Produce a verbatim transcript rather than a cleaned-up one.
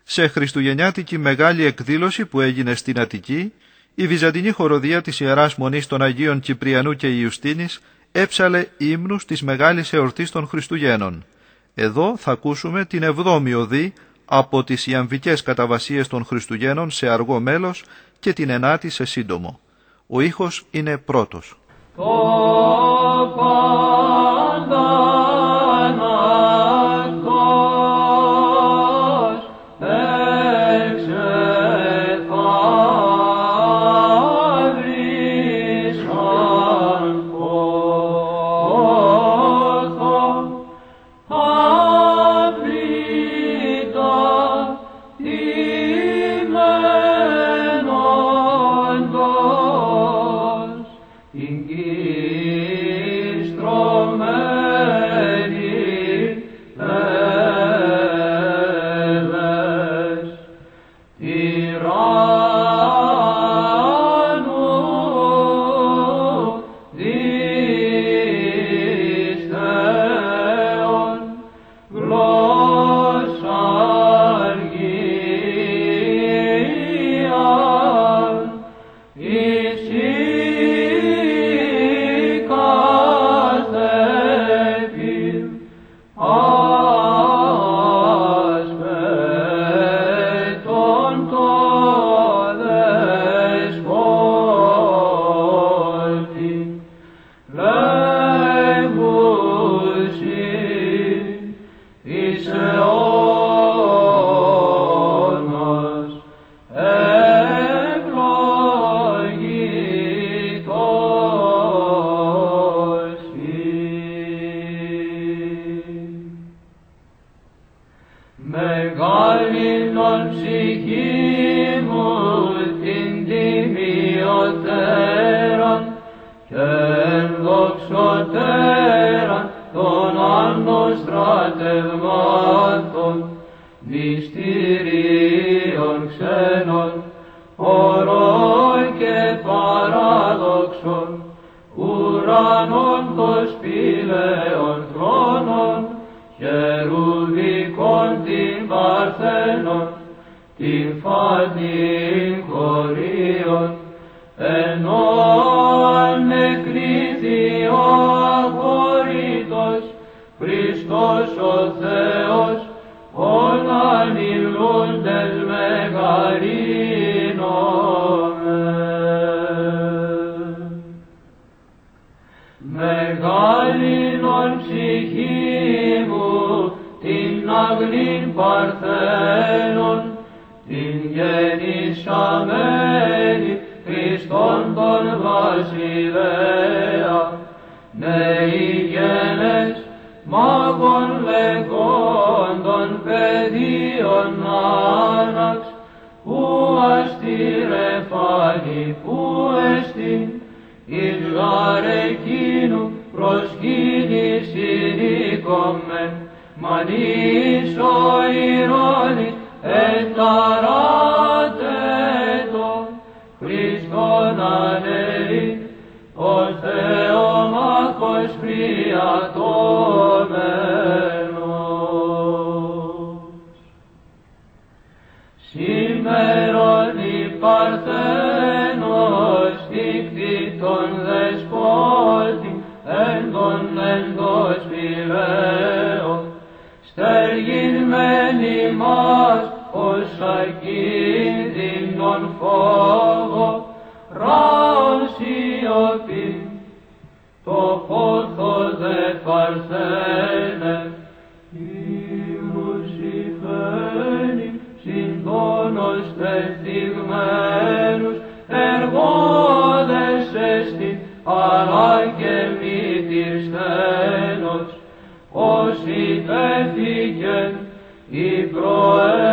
Σε χριστουγεννιάτικη μεγάλη εκδήλωση που έγινε στην Αττική, η Βυζαντινή χοροδία της Ιεράς Μονής των Αγίων Κυπριανού και Ιουστίνης έψαλε ύμνους της μεγάλης εορτής των Χριστουγέννων. Εδώ θα ακούσουμε την εβδόμη οδή από τις ιαμβικές καταβασίες των Χριστουγέννων σε αργό μέλος και την ενάτη σε σύντομο. Ο ήχος είναι πρώτος. Όσοι πέφυγεν η προέ